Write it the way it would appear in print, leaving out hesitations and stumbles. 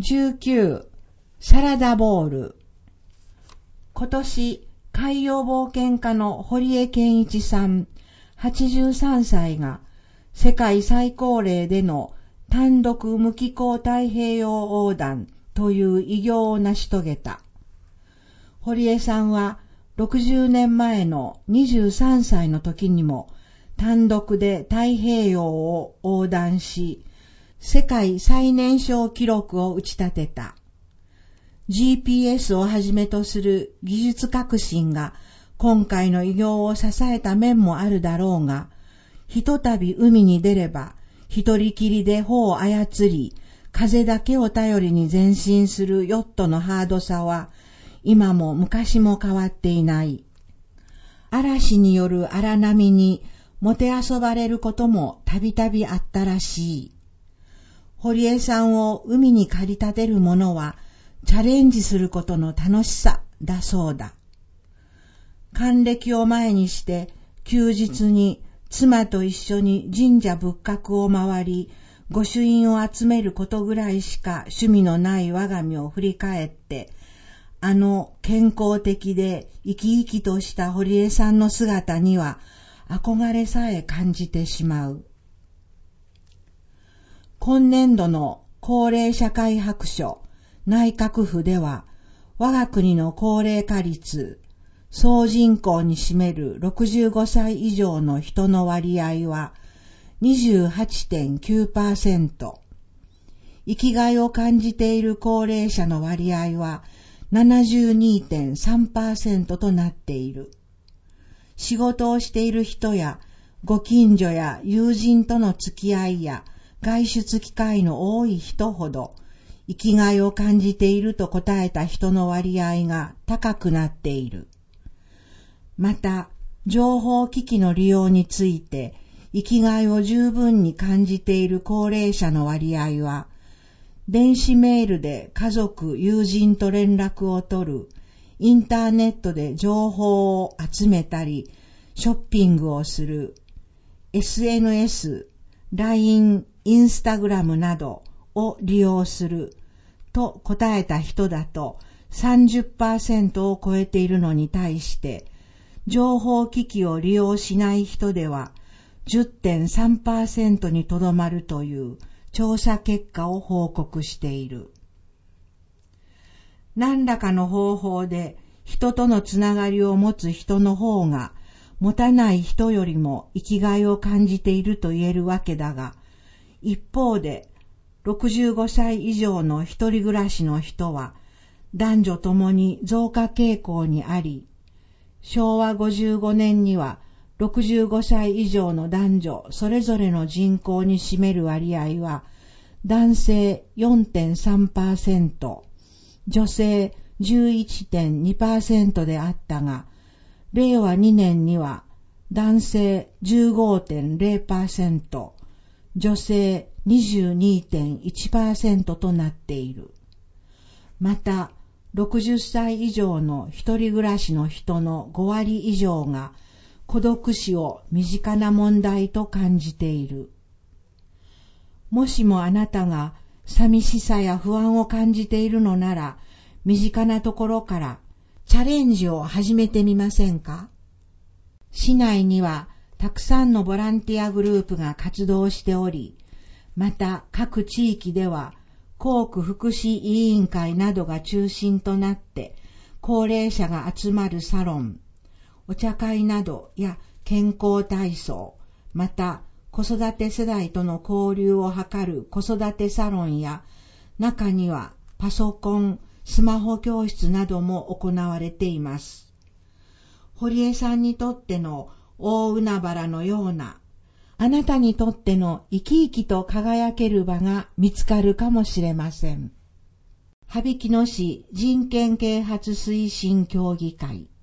19サラダボール。今年海洋冒険家の堀江謙一さん83歳が世界最高齢での単独無寄港太平洋横断という偉業を成し遂げた。堀江さんは60年前の23歳の時にも単独で太平洋を横断し、世界最年少記録を打ち立てた。GPS をはじめとする技術革新が今回の偉業を支えた面もあるだろうが、ひとたび海に出れば一人きりで帆を操り、風だけを頼りに前進するヨットのハードさは今も昔も変わっていない。嵐による荒波にもてあそばれることもたびたびあったらしい。堀江さんを海に駆り立てるものはチャレンジすることの楽しさだそうだ。還暦を前にして休日に妻と一緒に神社仏閣を回り、御朱印を集めることぐらいしか趣味のない我が身を振り返って、健康的で生き生きとした堀江さんの姿には憧れさえ感じてしまう。今年度の高齢社会白書内閣府では、我が国の高齢化率、総人口に占める65歳以上の人の割合は 28.9%、生きがいを感じている高齢者の割合は 72.3% となっている。仕事をしている人やご近所や友人との付き合いや外出機会の多い人ほど生きがいを感じていると答えた人の割合が高くなっている。また、情報機器の利用について生きがいを十分に感じている高齢者の割合は、電子メールで家族、友人と連絡を取る、インターネットで情報を集めたり、ショッピングをする、SNS、LINE、インスタグラムなどを利用すると答えた人だと 30% を超えているのに対して、情報機器を利用しない人では 10.3% にとどまるという調査結果を報告している。何らかの方法で人とのつながりを持つ人の方が持たない人よりも生きがいを感じていると言えるわけだが、一方で65歳以上の一人暮らしの人は男女ともに増加傾向にあり、昭和55年には65歳以上の男女それぞれの人口に占める割合は男性 4.3%、女性 11.2% であったが、令和2年には男性 15.0%、女性 22.1% となっている。また、60歳以上の一人暮らしの人の5割以上が孤独死を身近な問題と感じている。もしもあなたが寂しさや不安を感じているのなら、身近なところからチャレンジを始めてみませんか？市内にはたくさんのボランティアグループが活動しており、また各地域では公区福祉委員会などが中心となって高齢者が集まるサロン、お茶会などや健康体操、また子育て世代との交流を図る子育てサロンや、中にはパソコン、スマホ教室なども行われています。堀江さんにとっての大海原のような、あなたにとっての生き生きと輝ける場が見つかるかもしれません。羽曳野市人権啓発推進協議会